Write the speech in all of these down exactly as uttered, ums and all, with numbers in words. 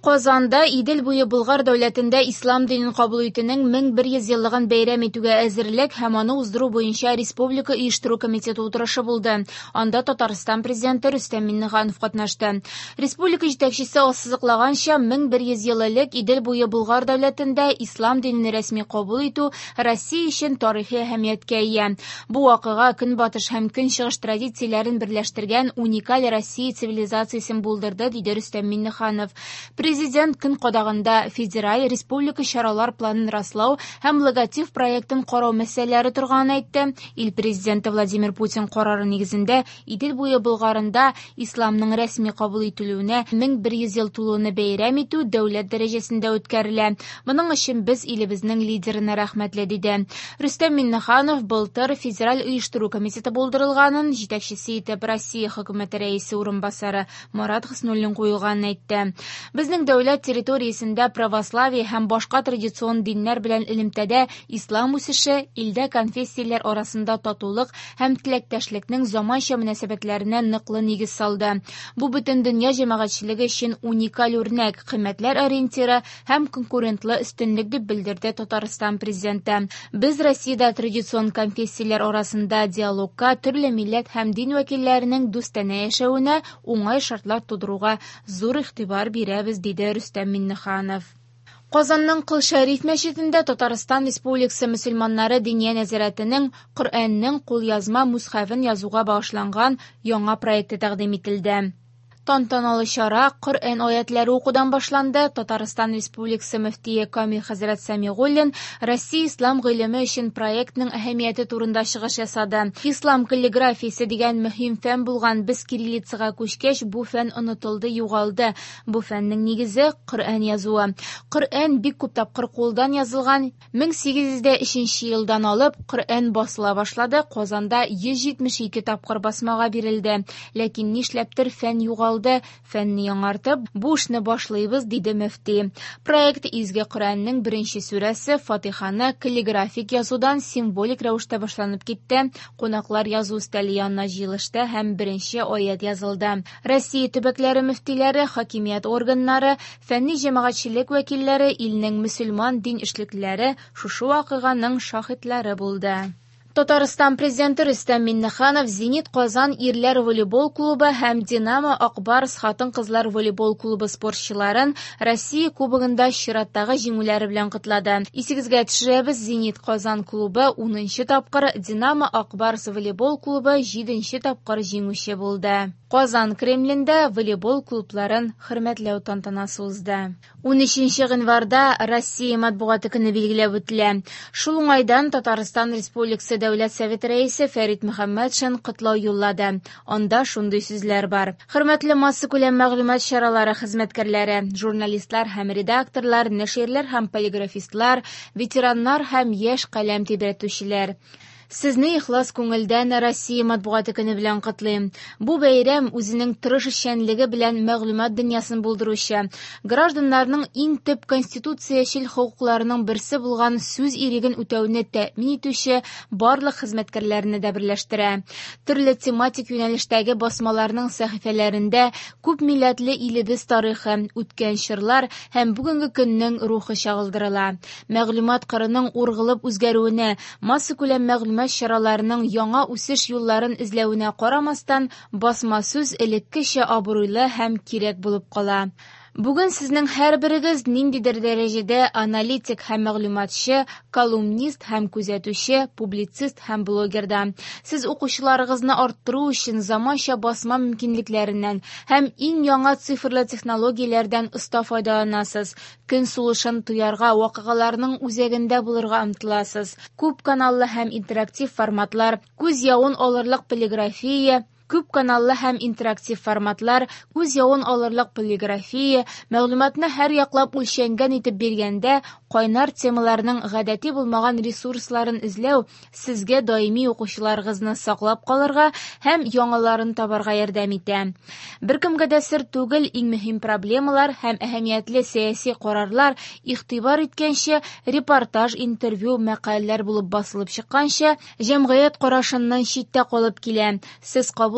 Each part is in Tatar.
Казанда Идел буе Болгар дәүләтендә ислам динен кабул итүнең мең бер йөз еллыгын бәйрәм итүгә әзерлек һәм аны уздыру буенча республика оештыру комитеты утырышы булды. Анда Татарстан президенты Рөстәм Миңнеханов катнашты. Республика җитәкчесе ассызыклаганча, мең бер йөз ел элек Идел буе Болгар дәүләтендә ислам динен рәсми кабул итү Россия өчен тарихи әһәмияткә ия. Бу вакыйга көнбатыш һәм көнчыгыш традицияләрен берләштергән уникаль Россия цивилизациясен булдырды, диде Рөстәм Миңнеханов. Президент көн кадагында федераль республика чаралар планын раслау һәм логотип проектын карау мәсьәләләре торганын әйтте. Ил президенты Владимир Путин карары нигезендә Идел буе Болгарында исламның рәсми кабул ителүенә мең бер йөз ел тулуыны бәйрәм итү дәүләт дәрәҗәсендә үткәрелә. Моның өчен без илебезнең лидерына рәхмәтле, диде. Рөстәм Миңнеханов былтыр федераль оештыру комитеты булдырылганын, җитәкчесе итеп Россия хөкүмәте рәисе урынбасары Марат Хөснуллин куелганын әйтте. Безнең дәүләт территориясендә православие һәм башка традицион диннәр белән элемтәдә ислам үсеше илдә конфессияләр арасында татулык һәм теләктәшлекнең заманча мөнәсәбәтләренә ныклы нигез салды. Бу бөтен дөнья җәмәгатьчелеге өчен уникаль үрнәк, кыйммәтләр ориентиры һәм конкурентлы өстенлек, дип белдерде Татарстан президенты. Без Россиядә традицион конфессияләр арасында диалогка, төрле милләт һәм дин вәкилләренең дустанә яшәвенә уңай шартлар тудыруга зур игътибар бирәбез, диде Рөстәм Миңнеханов. Казанның Кол Шәриф мәчетендә Татарстан Республикасы мөселманнары диния нәзарәтенең Коръәннең кулъязма мусхафын язуга багышланган яңа проекты тәкъдим ителде. Тантаналы чара Коръән аятләре укудан башланды. Татарстан Республикасы мөфтие Камил хәзрәт Сәмигуллин Россия ислам гыйлеме өчен проектның әһәмияте турында чыгыш ясады. Ислам каллиграфиясе дигән мөһим фән булган без кириллицага күчкәч, бу фән онытылды, югалды. Бу фәннең нигезе Коръән язуы. Коръән бик күп тапкыр кулдан язылган. мең сигез йөз өченче елдан алып Коръән басыла башлады. Казанда йөз җитмеш ике тапкыр басмага бирелде. Ләкин нишләптер фән югалды. Фәнне яңартып, бу эшне башлыйбыз, диде мөфти. Проект изге Коръәннең беренче сүрәсе Фатиханы каллиграфик язудан символик рәвештә башланып китте. Кунаклар язу өстәле янына җыелышты һәм беренче аят язылды. Россия төбәкләре мөфтиләре, хакимият органнары, фәнни җәмәгатьчелек вәкилләре, илнең мөселман дин эшлеклеләре шушы вакыйганың шаһитлары булды. Татарстан президенты Рөстәм Миңнеханов Зенит Казан ирләр волейбол клубы һәм Динамо Акбарс хатын-кызлар волейбол клубы спортчыларын Россия кубогында чираттагы җиңүләре белән котлады. Исегезгә төшерәбез, Зенит Казан клубы унынчы тапкыр, Динамо Акбарс волейбол клубы җиденче тапкыр җиңүче булды. Казан Кремлендә волейбол клубларын хөрмәтләү тантанасы узды. унөченче гыйнварда Россия матбугаты көне билгеләп үтелә. Шул уңайдан Татарстан Республикасы Дәүләт Советы рәисе Фәрит Мөхәммәтшин котлау юллады. Анда шундый сүзләр бар. Хөрмәтле масса күләм мәгълүмат чаралары хезмәткәрләре, журналистлар һәм редакторлар, нәширләр һәм полиграфистлар, ветераннар һәм яшь каләм тибрәтүчеләр. Сезне ихлас күңелдән Россия матбугаты көне белән котлыйм. Бу бәйрәм үзенең тырыш эшчәнлеге белән мәгълүмат дөньясын булдыручы, гражданнарның иң төп конституциячел хокукларының берсе булган сүз иреген үтәүне тәэмин итүче барлык хезмәткәрләрне дә берләштерә. Төрле тематик юнәлештәге басмаларның сәхифәләрендә күп милләтле илебез тарихы, үткән чорлар һәм бүгенге көннең рухы чагылдырыла. Мәгълүмат кырының ургылып үзгәрүенә, масса күләм мәгълүмат чараларының яңа үсеш юлларын эзләвенә карамастан, басма сүз элеккечә абруйлы һәм кирәк булып кала. Бүген сезнең һәрберегез ниндидер дәрәҗәдә аналитик һәм мәгълүматчы, колумнист һәм күзәтүче, публицист һәм блогерда. Сез укучыларыгызны арттыру өчен заманча басма мөмкинлекләреннән һәм иң яңа цифрлы технологияләрдән оста файдаланасыз. Көн сулышын туярга, вакыйгаларның үзәгендә булырга омтыласыз. Күп каналлы һәм интерактив форматлар, күз явын алырлык полиграфия, Күп каналлы һәм интерактив форматлар, күз явын алырлык полиграфия, мәгълүматны һәр яклап үлчәнгән итеп биргәндә, кайнар темаларның гадәти булмаган ресурсларын эзләү сезгә даими укучыларыгызны саклап калырга һәм яңаларын табарга ярдәм итә. Беркемгә дә сер түгел, иң мөһим проблемалар һәм әһәмиятле сәяси карарлар игътибар иткәнчә, репортаж, интервью, мәкаләләр булып басылып чыкканча, җәмгыять карашыннан читтә калып килә. Сез кабул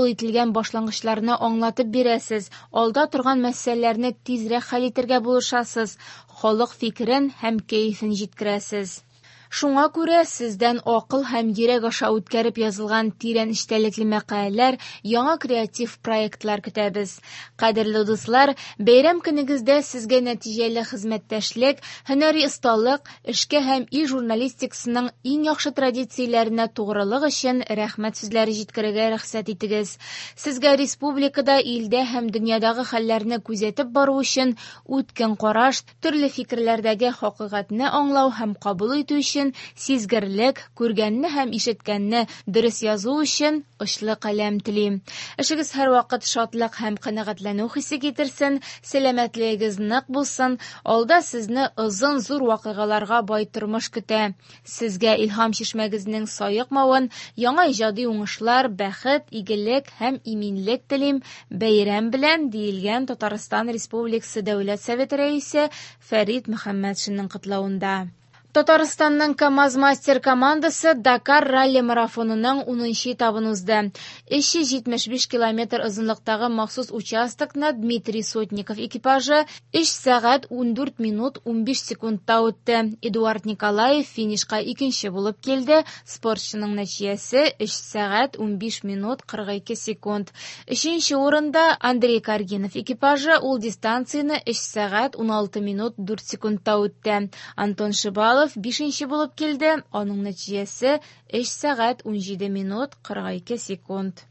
кабул ителгән башлангычларны аңлатып бирәсез, алда торган мәсьәләләрне тизрәк хәл итәргә булышасыз, халык фикерен һәм кәефен җиткерәсез. Шуңа күрә сездән акыл һәм йөрәк аша үткәреп язылган тирән эчтәлекле мәкаләләр, яңа креатив проектлар көтәбез. Кадерле дуслар, бәйрәм көнегездә сезгә нәтиҗәле хезмәттәшлек, һөнәри осталык, эшкә һәм ил журналистикасының иң яхшы традицияләренә тугрылык өчен рәхмәт сүзләре җиткерергә рөхсәт итегез. Сезгә республикада, илдә һәм дөньядагы хәлләрне күзәтеп бару өчен үткен караш, төрле фикерләрдәге хакыйкатьне аңлау һәм кабул итү өчен сизгерлек, күргәнне һәм ишеткәнне дөрес язу өчен очлы каләм телим. Эшегез һәр вакыт шатлык һәм канәгатьләнү хисе китерсен, сәламәтлегегез нык булсын, алда сезне озын зур вакыйгаларга бай тормыш көтә. Сезгә илһам чишмәгезнең саекмавын, яңа иҗади уңышлар, бәхет, игелек һәм иминлек телим. Бәйрәм белән, диелгән Татарстан Республикасы Дәүләт Советы рәисе Фәрит Мөхәммәтшинның котлавында. Татарстанның КамАЗ-Мастер командасы Дакар ралли-марафонының унынчы этабын узды. өч йөз җитмеш биш километр озынлыктагы махсус участокны Дмитрий Сотников экипажы өч сәгать ундүрт минут унбиш секундта үтте. Эдуард Николаев финишка икенче булып килде. Спортчының нәтиҗәсе өч сәгать унбиш минут кырык ике секунд. Өченче урында Андрей Каргинов экипажы ул дистанцияны өч сәгать уналты минут дүрт секундта үтте. Антон Шибалов бишенче булып килде, аның нәтиҗәсе өч сәгать унҗиде минут кырык ике секунд.